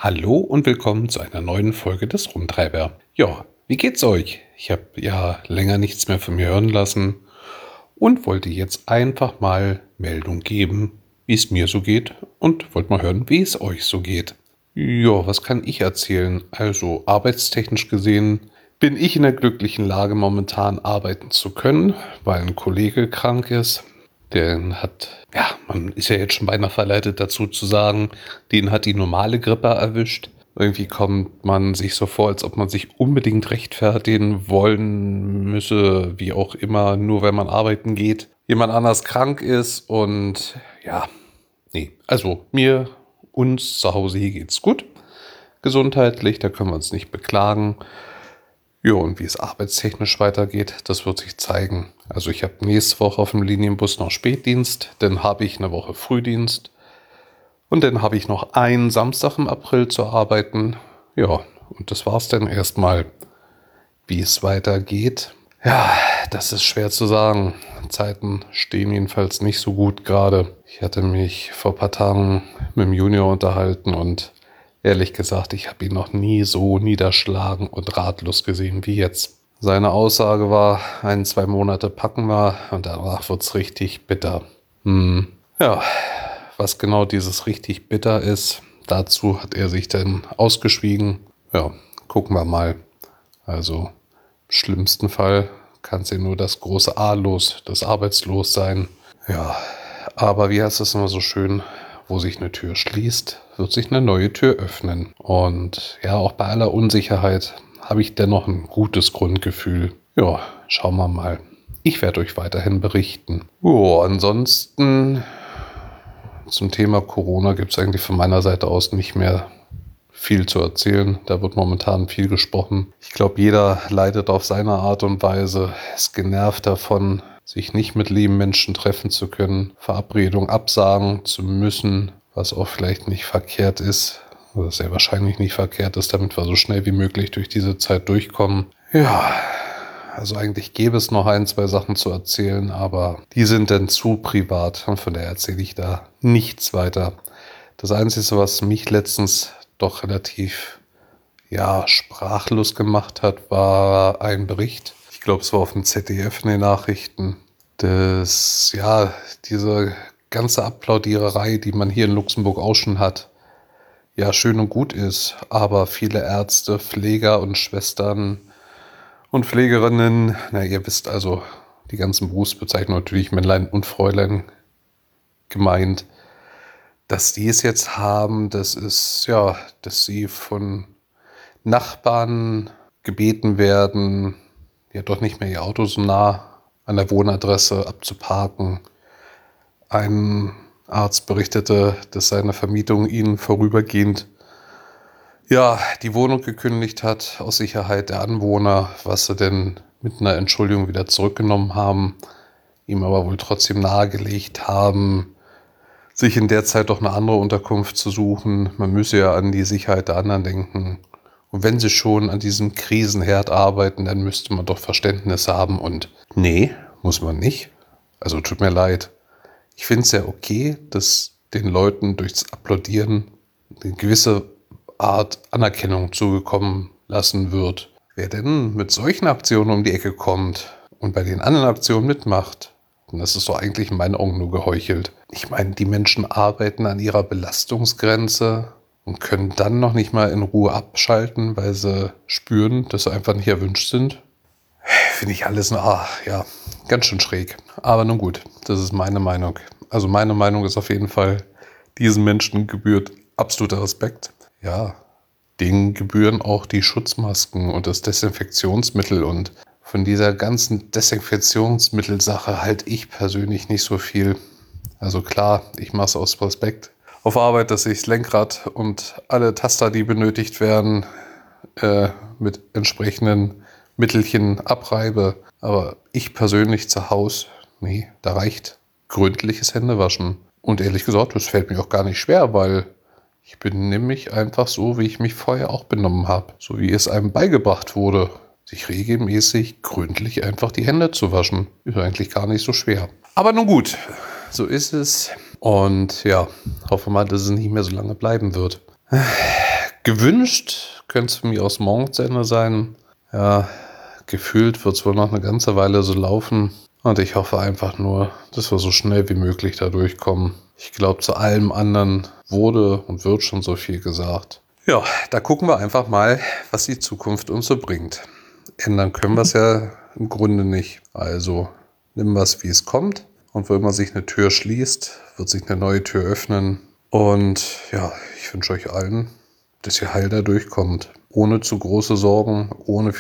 Hallo und willkommen zu einer neuen Folge des Rumtreiber. Ja, wie geht's euch? Ich habe ja länger nichts mehr von mir hören lassen und wollte jetzt einfach mal Meldung geben, wie es mir so geht und wollte mal hören, wie es euch so geht. Ja, was kann ich erzählen? Also arbeitstechnisch gesehen bin ich in der glücklichen Lage, momentan arbeiten zu können, weil ein Kollege krank ist. Den hat, ja, man ist ja jetzt schon beinahe verleitet dazu zu sagen, den hat die normale Grippe erwischt. Irgendwie kommt man sich so vor, als ob man sich unbedingt rechtfertigen wollen müsse, wie auch immer, nur wenn man arbeiten geht. Jemand anders krank ist und ja, nee, also uns zu Hause hier geht's gut. Gesundheitlich, da können wir uns nicht beklagen. Ja, und wie es arbeitstechnisch weitergeht, das wird sich zeigen. Also ich habe nächste Woche auf dem Linienbus noch Spätdienst, dann habe ich eine Woche Frühdienst und dann habe ich noch einen Samstag im April zu arbeiten. Ja, und das war's dann erstmal. Wie es weitergeht, ja, das ist schwer zu sagen. Zeiten stehen jedenfalls nicht so gut gerade. Ich hatte mich vor ein paar Tagen mit dem Junior unterhalten und ehrlich gesagt, ich habe ihn noch nie so niederschlagen und ratlos gesehen wie jetzt. Seine Aussage war, 1, 2 Monate packen wir und danach wird's richtig bitter. Ja, was genau dieses richtig bitter ist, dazu hat er sich dann ausgeschwiegen. Ja, gucken wir mal. Also im schlimmsten Fall kann es ja nur das große A-Los, das Arbeitslos sein. Ja, aber wie heißt es immer so schön, wo sich eine Tür schließt, wird sich eine neue Tür öffnen. Und ja, auch bei aller Unsicherheit habe ich dennoch ein gutes Grundgefühl. Ja, schauen wir mal. Ich werde euch weiterhin berichten. Ansonsten zum Thema Corona gibt es eigentlich von meiner Seite aus nicht mehr viel zu erzählen. Da wird momentan viel gesprochen. Ich glaube, jeder leidet auf seine Art und Weise, ist genervt davon, sich nicht mit lieben Menschen treffen zu können, Verabredungen absagen zu müssen, was auch vielleicht nicht verkehrt ist, oder sehr wahrscheinlich nicht verkehrt ist, damit wir so schnell wie möglich durch diese Zeit durchkommen. Ja, also eigentlich gäbe es noch 1, 2 Sachen zu erzählen, aber die sind dann zu privat und von daher erzähle ich da nichts weiter. Das Einzige, was mich letztens doch relativ, ja, sprachlos gemacht hat, war ein Bericht. Ich glaube, es war auf dem ZDF in den Nachrichten. Diese ganze Applaudiererei, die man hier in Luxemburg auch schon hat, ja, schön und gut ist. Aber viele Ärzte, Pfleger und Schwestern und Pflegerinnen, na, ihr wisst also, die ganzen Berufsbezeichnungen, natürlich Männlein und Fräulein gemeint, dass die es jetzt haben, das ist ja, dass sie von Nachbarn gebeten werden, ja doch nicht mehr ihr Auto so nah an der Wohnadresse abzuparken. Ein Arzt berichtete, dass seine Vermietung ihnen vorübergehend ja die Wohnung gekündigt hat aus Sicherheit der Anwohner, was sie denn mit einer Entschuldigung wieder zurückgenommen haben, ihm aber wohl trotzdem nahegelegt haben, sich in der Zeit doch eine andere Unterkunft zu suchen. Man müsse ja an die Sicherheit der anderen denken. Und wenn sie schon an diesem Krisenherd arbeiten, dann müsste man doch Verständnis haben. Und nee, muss man nicht. Also tut mir leid. Ich finde es ja okay, dass den Leuten durchs Applaudieren eine gewisse Art Anerkennung zugekommen lassen wird. Wer denn mit solchen Aktionen um die Ecke kommt und bei den anderen Aktionen mitmacht, das ist doch eigentlich in meinen Augen nur geheuchelt. Ich meine, die Menschen arbeiten an ihrer Belastungsgrenze und können dann noch nicht mal in Ruhe abschalten, weil sie spüren, dass sie einfach nicht erwünscht sind. Finde ich alles, ganz schön schräg. Aber nun gut, das ist meine Meinung. Also meine Meinung ist auf jeden Fall, diesen Menschen gebührt absoluter Respekt. Ja, denen gebühren auch die Schutzmasken und das Desinfektionsmittel und von dieser ganzen Desinfektionsmittelsache halte ich persönlich nicht so viel. Also klar, ich mache es aus Respekt auf Arbeit, dass ich das Lenkrad und alle Taster, die benötigt werden, mit entsprechenden Mittelchen abreibe. Aber ich persönlich zu Hause, nee, da reicht gründliches Händewaschen. Und ehrlich gesagt, das fällt mir auch gar nicht schwer, weil ich benehme mich einfach so, wie ich mich vorher auch benommen habe. So wie es einem beigebracht wurde, sich regelmäßig gründlich einfach die Hände zu waschen. Ist eigentlich gar nicht so schwer. Aber nun gut, so ist es. Und ja, hoffe mal, dass es nicht mehr so lange bleiben wird. Gewünscht könnte es für mich aus morgens Ende sein. Ja, gefühlt wird es wohl noch eine ganze Weile so laufen. Und ich hoffe einfach nur, dass wir so schnell wie möglich da durchkommen. Ich glaube, zu allem anderen wurde und wird schon so viel gesagt. Ja, da gucken wir einfach mal, was die Zukunft uns so bringt. Ändern können wir es ja im Grunde nicht. Also nimm was, wie es kommt. Und wenn man sich eine Tür schließt, wird sich eine neue Tür öffnen. Und ja, ich wünsche euch allen, dass ihr heil da durchkommt. Ohne zu große Sorgen, ohne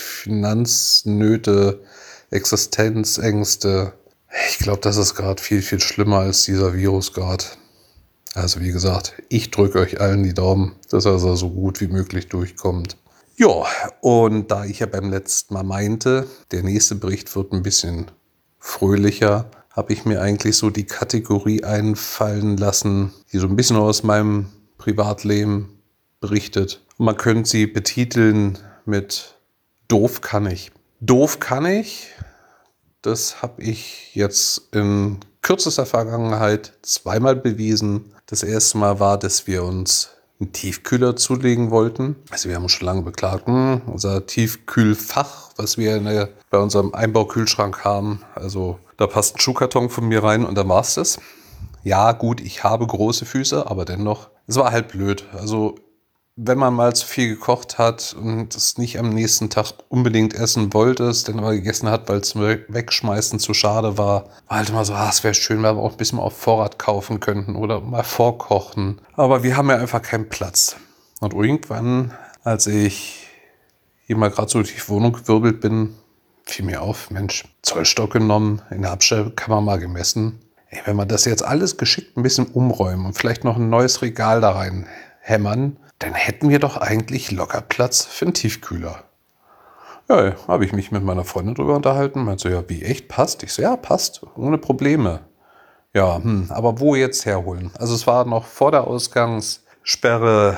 Finanznöte, Existenzängste. Ich glaube, das ist gerade viel, viel schlimmer als dieser Virus gerade. Also wie gesagt, ich drücke euch allen die Daumen, dass er so gut wie möglich durchkommt. Ja, und da ich ja beim letzten Mal meinte, der nächste Bericht wird ein bisschen fröhlicher, habe ich mir eigentlich so die Kategorie einfallen lassen, die so ein bisschen aus meinem Privatleben berichtet. Und man könnte sie betiteln mit Doof kann ich. Doof kann ich, das habe ich jetzt in kürzester Vergangenheit zweimal bewiesen. Das erste Mal war, dass wir uns einen Tiefkühler zulegen wollten. Also wir haben uns schon lange beklagt, unser Tiefkühlfach, was wir bei unserem Einbaukühlschrank haben, also da passt ein Schuhkarton von mir rein und dann war es das. Ja gut, ich habe große Füße, aber dennoch, es war halt blöd. Also wenn man mal zu viel gekocht hat und es nicht am nächsten Tag unbedingt essen wollte, es dann aber gegessen hat, weil es wegschmeißen zu schade war halt immer so, es wäre schön, wenn wir auch ein bisschen auf Vorrat kaufen könnten oder mal vorkochen. Aber wir haben ja einfach keinen Platz. Und irgendwann, als ich hier mal gerade so durch die Wohnung gewirbelt bin, fiel mir auf, Mensch, Zollstock genommen, in der Abstellkammer mal gemessen. Ey, wenn wir das jetzt alles geschickt ein bisschen umräumen und vielleicht noch ein neues Regal da rein hämmern, dann hätten wir doch eigentlich locker Platz für einen Tiefkühler. Ja, habe ich mich mit meiner Freundin drüber unterhalten. Meinte so, ja, wie, echt, passt? Ich so, ja, passt, ohne Probleme. Ja, aber wo jetzt herholen? Also es war noch vor der Ausgangssperre,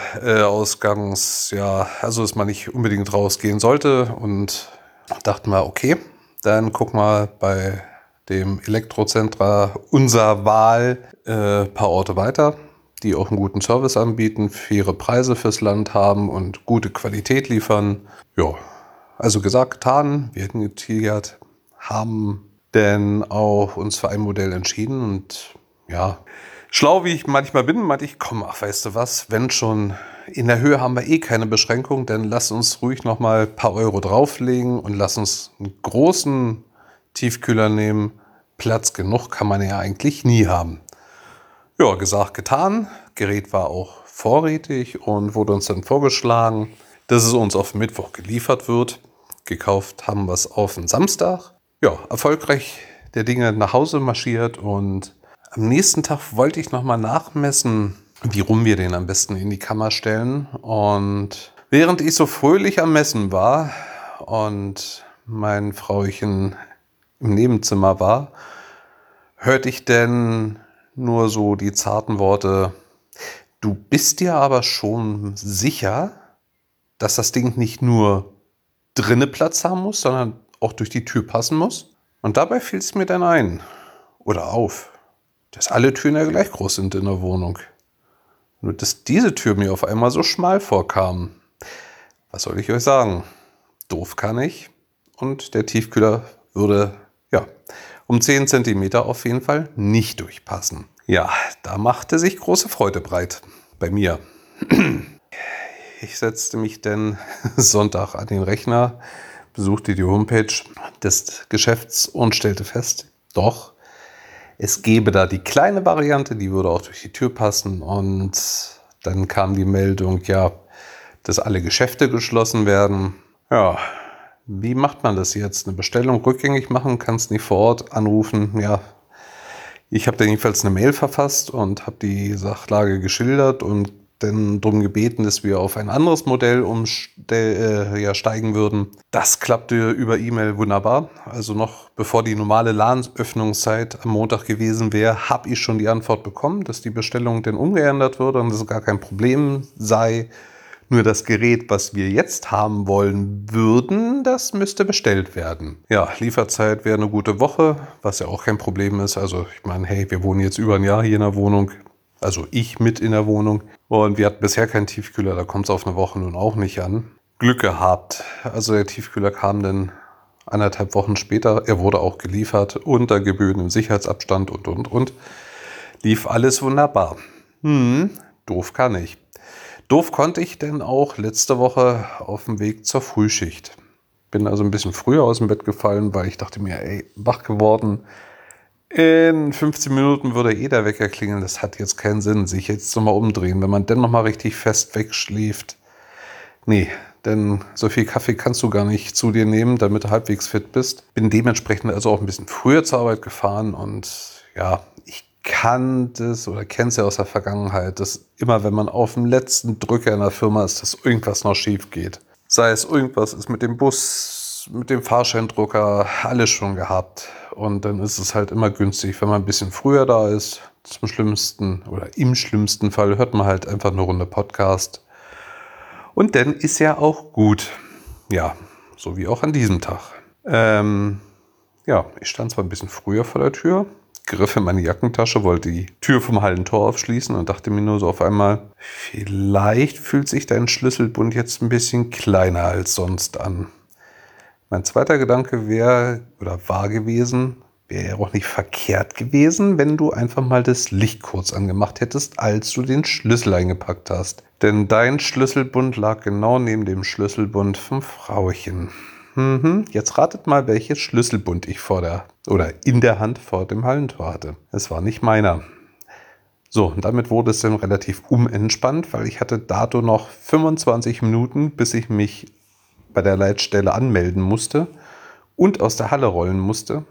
also dass man nicht unbedingt rausgehen sollte. Und dachten wir, okay, dann guck mal bei dem Elektrozentra unserer Wahl paar Orte weiter, die auch einen guten Service anbieten, faire Preise fürs Land haben und gute Qualität liefern. Ja, also gesagt, getan, wir hätten getigert, haben denn auch uns für ein Modell entschieden und ja, schlau wie ich manchmal bin, meinte ich, komm, weißt du was, wenn schon, in der Höhe haben wir eh keine Beschränkung, dann lass uns ruhig nochmal ein paar Euro drauflegen und lass uns einen großen Tiefkühler nehmen. Platz genug kann man ja eigentlich nie haben. Ja, gesagt, getan. Gerät war auch vorrätig und wurde uns dann vorgeschlagen, dass es uns auf Mittwoch geliefert wird. Gekauft haben wir es auf den Samstag. Ja, erfolgreich der Dinge nach Hause marschiert und am nächsten Tag wollte ich nochmal nachmessen, wie rum wir den am besten in die Kammer stellen. Und während ich so fröhlich am Messen war und mein Frauchen im Nebenzimmer war, hörte ich denn nur so die zarten Worte, du bist dir aber schon sicher, dass das Ding nicht nur drinnen Platz haben muss, sondern auch durch die Tür passen muss? Und dabei fiel es mir dann ein oder auf, dass alle Türen ja gleich groß sind in der Wohnung. Nur dass diese Tür mir auf einmal so schmal vorkam. Was soll ich euch sagen? Doof kann ich. Und der Tiefkühler würde, ja, um 10 Zentimeter auf jeden Fall nicht durchpassen. Ja, da machte sich große Freude breit bei mir. Ich setzte mich dann Sonntag an den Rechner, besuchte die Homepage des Geschäfts und stellte fest, doch, es gäbe da die kleine Variante, die würde auch durch die Tür passen. Und dann kam die Meldung, ja, dass alle Geschäfte geschlossen werden. Ja, wie macht man das jetzt? Eine Bestellung rückgängig machen, kannst nicht vor Ort anrufen. Ja, ich habe dann jedenfalls eine Mail verfasst und habe die Sachlage geschildert und dann darum gebeten, dass wir auf ein anderes Modell steigen würden. Das klappte über E-Mail wunderbar. Also noch bevor die normale Ladenöffnungszeit am Montag gewesen wäre, habe ich schon die Antwort bekommen, dass die Bestellung dann umgeändert würde und dass es gar kein Problem sei. Nur das Gerät, was wir jetzt haben wollen würden, das müsste bestellt werden. Ja, Lieferzeit wäre eine gute Woche, was ja auch kein Problem ist. Also ich meine, hey, wir wohnen jetzt über ein Jahr hier in der Wohnung. Also ich mit in der Wohnung. Und wir hatten bisher keinen Tiefkühler, da kommt es auf eine Woche nun auch nicht an. Glück gehabt. Also der Tiefkühler kam dann 1,5 Wochen später. Er wurde auch geliefert, unter gebührendem Sicherheitsabstand und. Lief alles wunderbar. Doof kann ich. Doof konnte ich denn auch letzte Woche auf dem Weg zur Frühschicht. Bin also ein bisschen früher aus dem Bett gefallen, weil ich dachte mir, wach geworden. In 15 Minuten würde der Wecker klingeln. Das hat jetzt keinen Sinn, sich jetzt nochmal umdrehen. Wenn man dann nochmal richtig fest wegschläft. Nee, denn so viel Kaffee kannst du gar nicht zu dir nehmen, damit du halbwegs fit bist. Bin dementsprechend also auch ein bisschen früher zur Arbeit gefahren und ja, ich kann das oder kenne es ja aus der Vergangenheit, dass immer, wenn man auf dem letzten Drücker in der Firma ist, dass irgendwas noch schief geht. Sei es irgendwas ist mit dem Bus, mit dem Fahrscheindrucker, alles schon gehabt. Und dann ist es halt immer günstig, wenn man ein bisschen früher da ist. Zum schlimmsten oder im schlimmsten Fall hört man halt einfach eine Runde Podcast. Und dann ist ja auch gut. Ja, so wie auch an diesem Tag. Ich stand zwar ein bisschen früher vor der Tür, griff in meine Jackentasche, wollte die Tür vom Hallentor aufschließen und dachte mir nur so auf einmal, vielleicht fühlt sich dein Schlüsselbund jetzt ein bisschen kleiner als sonst an. Mein zweiter Gedanke war gewesen, wäre ja auch nicht verkehrt gewesen, wenn du einfach mal das Licht kurz angemacht hättest, als du den Schlüssel eingepackt hast. Denn dein Schlüsselbund lag genau neben dem Schlüsselbund vom Frauchen. Jetzt ratet mal, welches Schlüsselbund ich in der Hand vor dem Hallentor hatte. Es war nicht meiner. So, und damit wurde es dann relativ unentspannt, weil ich hatte dato noch 25 Minuten, bis ich mich bei der Leitstelle anmelden musste und aus der Halle rollen musste.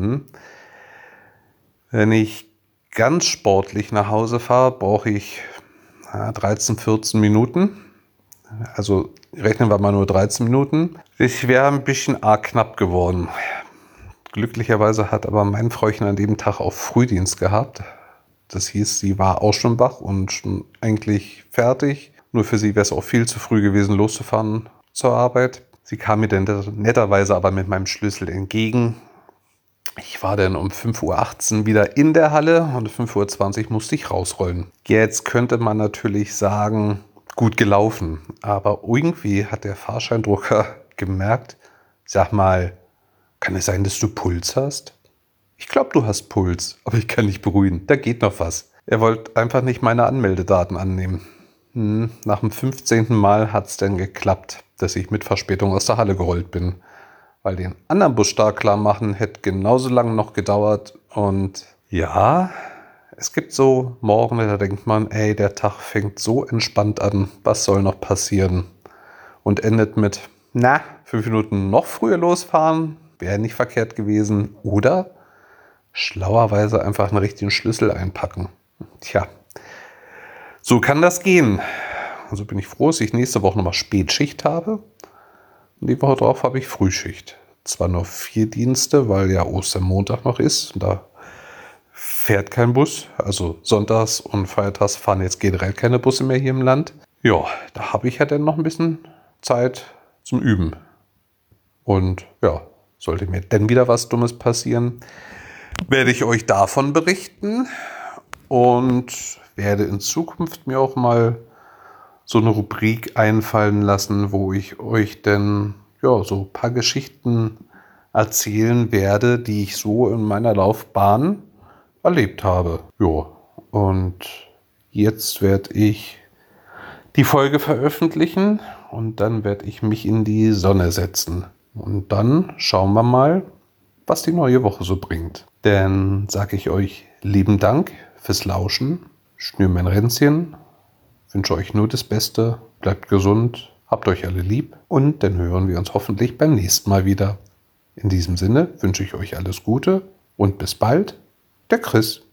Wenn ich ganz sportlich nach Hause fahre, brauche ich 13, 14 Minuten. Also rechnen wir mal nur 13 Minuten. Ich wäre ein bisschen arg knapp geworden. Glücklicherweise hat aber mein Frauchen an dem Tag auch Frühdienst gehabt. Das hieß, sie war auch schon wach und schon eigentlich fertig. Nur für sie wäre es auch viel zu früh gewesen, loszufahren zur Arbeit. Sie kam mir dann netterweise aber mit meinem Schlüssel entgegen. Ich war dann um 5:18 Uhr wieder in der Halle und um 5:20 Uhr musste ich rausrollen. Jetzt könnte man natürlich sagen, gut gelaufen. Aber irgendwie hat der Fahrscheindrucker gemerkt, sag mal, kann es sein, dass du Puls hast? Ich glaube, du hast Puls, aber ich kann dich beruhigen. Da geht noch was. Er wollte einfach nicht meine Anmeldedaten annehmen. Nach dem 15. Mal hat es dann geklappt, dass ich mit Verspätung aus der Halle gerollt bin. Weil den anderen Bus stark klar machen, hätte genauso lange noch gedauert. Und ja, es gibt so Morgen, da denkt man, der Tag fängt so entspannt an. Was soll noch passieren? Und endet mit, 5 Minuten noch früher losfahren, wäre nicht verkehrt gewesen. Oder schlauerweise einfach einen richtigen Schlüssel einpacken. Tja, so kann das gehen. Also bin ich froh, dass ich nächste Woche nochmal Spätschicht habe. Und die Woche drauf habe ich Frühschicht. Zwar nur 4 Dienste, weil ja Ostermontag noch ist. Und da fährt kein Bus. Also sonntags und feiertags fahren jetzt generell keine Busse mehr hier im Land. Ja, da habe ich ja dann noch ein bisschen Zeit zum Üben. Und ja, sollte mir denn wieder was Dummes passieren, werde ich euch davon berichten und werde in Zukunft mir auch mal so eine Rubrik einfallen lassen, wo ich euch denn so ein paar Geschichten erzählen werde, die ich so in meiner Laufbahn erlebt habe. Ja, und jetzt werde ich die Folge veröffentlichen und dann werde ich mich in die Sonne setzen. Und dann schauen wir mal, was die neue Woche so bringt. Denn sage ich euch lieben Dank fürs Lauschen, schnür mein Ränzchen, wünsche euch nur das Beste, bleibt gesund, habt euch alle lieb und dann hören wir uns hoffentlich beim nächsten Mal wieder. In diesem Sinne wünsche ich euch alles Gute und bis bald, der Chris.